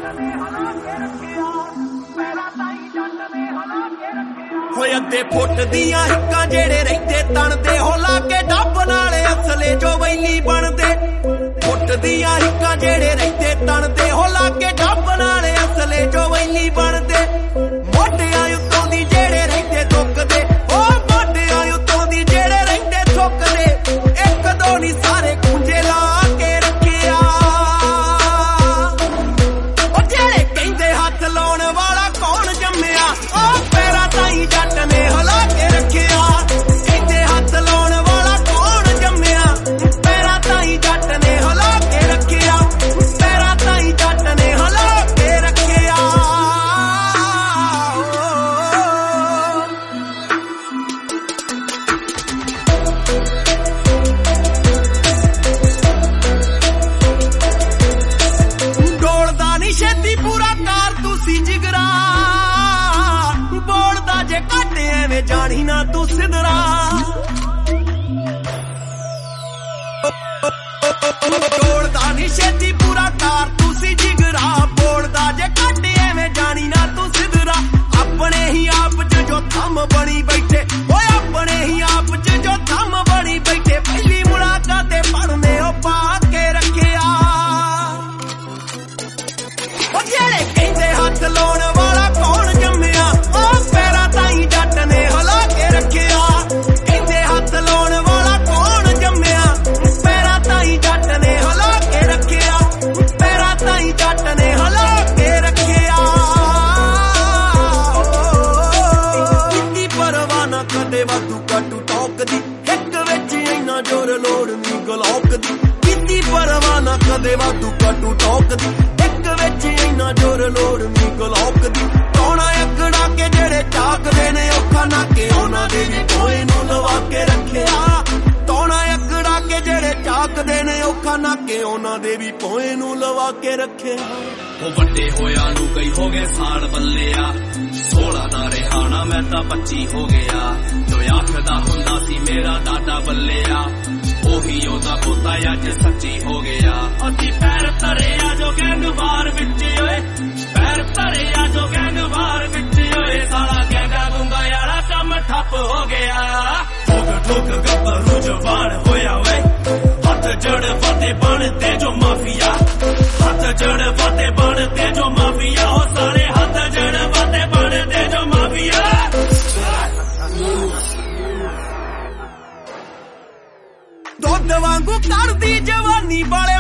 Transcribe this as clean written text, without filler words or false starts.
ਹੋਏ ਅੱਧੇ ਫੁੱਟ ਦੀਆਂ ਹਿੱਕਾਂ ਜਿਹੜੇ ਰਹਿੰਦੇ ਤਣਦੇ ਹੋ ਲਾ ਕੇ ਡੱਬ ਨਾਲੇ ਅਸਲੇ ਜੋ ਵੈਲੀ ਬਣਦੇ ਫੁੱਟ ਦੀਆਂ ਹਿੱਕਾਂ ਜਿਹੜੇ ਰਹਿੰਦੇ ਤਣਦੇ ਹੋ ਲਾ ਕੇ ਡੱਬ ਨਾਲੇ ਅਸਲੇ ਜੋ ਵੈਲੀ ਬਣਦੇ ਮੋਢਿਆਂ ਉੱਤੋਂ ਦੀ ਜਿਹੜੇ ਰਹਿੰਦੇ ਦੁੱਕਦੇ ਉਹ ਮੋਢਿਆਂ ਉੱਤੋਂ ਦੀ ਜਿਹੜੇ ਰਹਿੰਦੇ ਥੁੱਕਦੇ ਇੱਕ ਦੋ ਨਹੀਂ ਸਾਰੇ ਖੁੰਝੇ ਲਾ ਕੇ ਰੱਖਿਆ ਉਹ ਜਿਹੜੇ ਕਹਿੰਦੇ ਹੱਥ ਲਾਉਣ ਵਾਲਾ ਕੌਣ ਜੰਮਿਆ ਉਹ ਪੈਰਾਂ ਤਾਈਂ ਜੱਟ ਨੇ ਹਿਲਾ ਕੇ ਰੱਖਿਆ ਕਹਿੰਦੇ ਹੱਥ ਲਾਉਣ ਵਾਲਾ ਕੌਣ ਜੰਮਿਆ ਪੈਰਾਂ ਤਾਈਂ ਜੱਟ ਨੇ ਹਿਲਾ ਕੇ ਰੱਖਿਆ ਪੈਰਾਂ ਤਾਈਂ ਜੱਟ ਨੇ ਹਿਲਾ ਕੇ ਰੱਖਿਆ ਡੋਲਦਾ ਨੀ ਛੇਤੀ ਪੂਰਾ ਕਾਰ ਤੁਸੀਂ ਜਿਗਰਾ ਬੋਲਦਾ ਜੇ ਘੱਟ ਐਵੇਂ ਜਾਣੀ ਨਾ ਤੂੰ ਸਿਧਰਾ ਡੋਲਦਾ ਨੀ ਛੇਤੀ ਪੂਰਾ ਕਾਰ ਤੁਸੀਂ ਜਿਗਰਾ ਬੋਲਦਾ ਜੇ ਘੱਟ ਐਵੇਂ ਜਾਣੀ ਨਾ ਤੂੰ ਸਿਧਰਾ ਆਪਣੇ ਹੀ ਆਪ ਚ ਜੋ ਥੰਮ ਬਣੀ ਬੈਠੇ ਓਏ ਆਪਣੇ ਹੀ ਆਪ ਚ ਜੋ ਥੰਮ ਬਣੀ ਬੈਠੇ ਪਹਿਲੀ ਮੁਲਾਕਾਤ ਤੇ ਪੜਨੇ ਉਹ ਪਾ ਕੇ ਰੱਖਿਆ ਉਹ ਜਿਹੜੇ ਕਹਿੰਦੇ ਹੱਥ ਲਾਉਣ ਵਾਲਾ ਕੌਣ ਜੰਮਿਆ ਉਹ ਪੈਰਾਂ ਤਾਈਂ ਜੱਟ ਨੇ ਹਿਲਾ ਕੇ ਰੱਖਿਆ ਕਹਿੰਦੇ ਹੱਥ ਲਾਉਣ ਵਾਲਾ ਕੌਣ ਜੰਮਿਆ ਪੈਰਾਂ ਤਾਈਂ ਜੱਟ ਨੇ ਹਿਲਾ ਕੇ ਰੱਖਿਆ ਪੈਰਾਂ ਤਾਈਂ ਜੱਟ ਨੇ ਹਿਲਾ ਕੇ ਰੱਖਿਆ ਕਿੰਨੀ ਪਰਵਾਹ ਨਾ ਕਦੇ ਵਾਧੂ ਕਾਟੂ ਟੋਕਦੀ ਇੱਕ ਵਿੱਚ ਇੰਨਾ ਜ਼ੋਰ ਲੋੜ ਨੀ ਗਲੋਕ ਦੀ ਕਿੰਨੀ ਪਰਵਾਹ ਨਾ ਕਦੇ ਵਾਧੂ ਕਾਟੂ ਟੋਕਦੀ ਇੱਕ ਵਿੱਚ ਇੰਨਾ ਜ਼ੋਰ ਲੋੜ ਨੀ ਗਲੋਕ ਦੀ ਕੌਣਾ ਅਕੜਾ ਕੇ ਜਿਹੜੇ ਚਾਕਦੇ ਨੇ ਔਖਾ ਨਾ ਕੇ ਉਹਨਾਂ ਦੇ ਵੀ ਕੋਈ ਨੂੰ ਲਵਾ ਕੇ ਰੱਖਿਆ ਕੌਣਾ ਅਕੜਾ ਕੇ ਜਿਹੜੇ ਚਾਕਦੇ ਨੇ ਔਖਾ ਨਾ ਕੇ ਉਹਨਾਂ ਦੇ ਵੀ ਕੋਈ ਨੂੰ ਲਵਾ ਕੇ ਰੱਖਿਆ ਉਹ ਵੱਡੇ ਹੋਇਆ ਨੂੰ ਕਈ ਹੋ ਗਏ ਸਾਲ ਬੱਲਿਆ 16 ਨਾ ਰਿਹਾਣਾ ਮੈਂ ਤਾਂ 25 ਹੋ ਗਿਆ ਜੋ ਆਖਦਾ ਹੁੰਦਾ ਸੀ ਮੇਰਾ ਦਾਦਾ ਬੱਲਿਆ ਉਹੀ ਉਹਦਾ ਪੋਤਾ ਅੱਜ ਸੱਚੀ ਹੋ ਗਿਆ ਅਸੀਂ ਪੈਰ ਧਰੇ ਆ ਜੋ ਗੈਂਗਵਾਰ ਵਿੱਚ ਓਏ ਪੈਰ ਧਰੇ ਆ ਜੋ ਗੈਂਗਵਾਰ ਵਿੱਚ ਓਏ ਸਾਲਾ ਗੈਂਗਾ ਗੁੰਗਾ ਵਾਲਾ ਕੰਮ ਠੱਪ ਹੋ ਗਿਆ ਠੋਕ ਠੋਕ ਗੱਭਰੂ ਜਵਾਨ ਹੋਇਆ ਓਏ ਹੱਥ ਜੜ ਵਾਦੇ ਬਣਦੇ ਜੋ ਮਾਫੀਆ ਹੱਥ ਜੜ ਵਾਦੇ ਬਣਦੇ ਜੋ ਮਾਫੀਆ ਉਹ ਸਾਰੇ ਹੱਥ ਜੜ ਵਾਦੇ ਬਣਦੇ ਜੋ ਮਾਫੀਆ ਦੁੱਧ ਵਾਂਗੂ ਕਰਦੀ ਜਵਾਨੀ ਵਾਲੇ